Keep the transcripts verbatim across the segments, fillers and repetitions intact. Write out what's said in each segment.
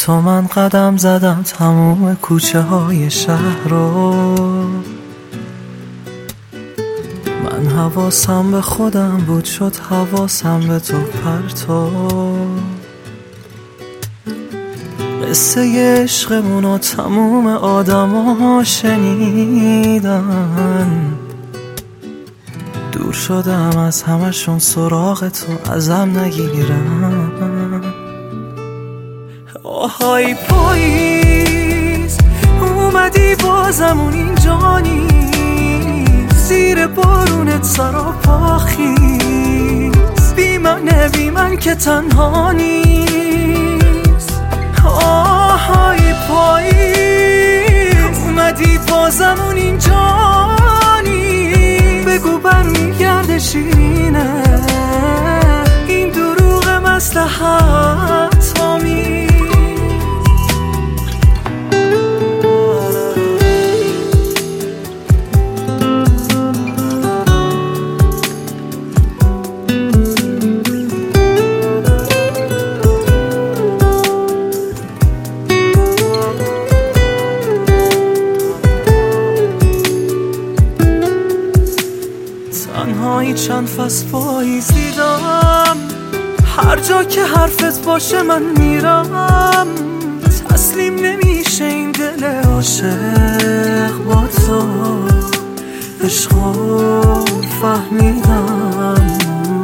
تو من قدم زدم تموم کوچه های شهر رو، من حواسم به خودم بود شد حواسم به تو پرتو. قصه عشقمون و تموم آدم ها شنیدن، دور شدم از همشون سراغ تو ازم نگیرن. آهای پاییز اومدی بازمون اینجا نیست، زیر بارونت سراپا خیز، بی من بی من که تنها نیست. آهای پاییز اومدی بازمون اینجا نیست، بگو برمیگرده شیرینه این دروغ مصلحت آمیز. تنهایی چند فصل پاییز دیدم، هر جا که حرفت باشه من میرم. تسلیم نمیشه این دل عاشق با تو، عشقو فهمیدم.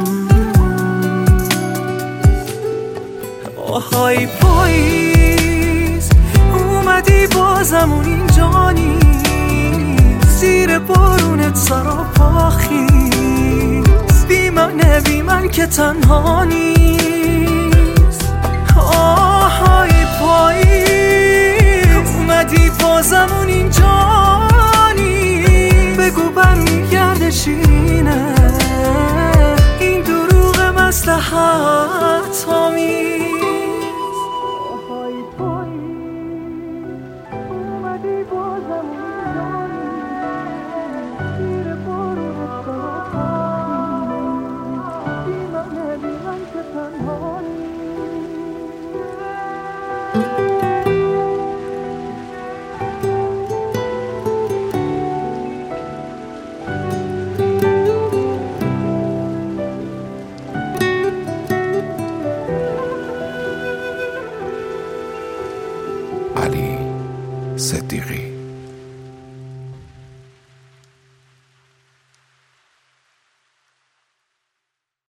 آهای پاییز اومدی بازمون اینجا نیست، زیر بارونت سراپا خیز، بی من بی من که تنها نیست. آهای پاییز اومدی بازمون اینجا نیست، بگو برمیگرده شیرینه این دروغ مصلحت آمیز. آهای پاییز اومدی بازمون علی صدیقی.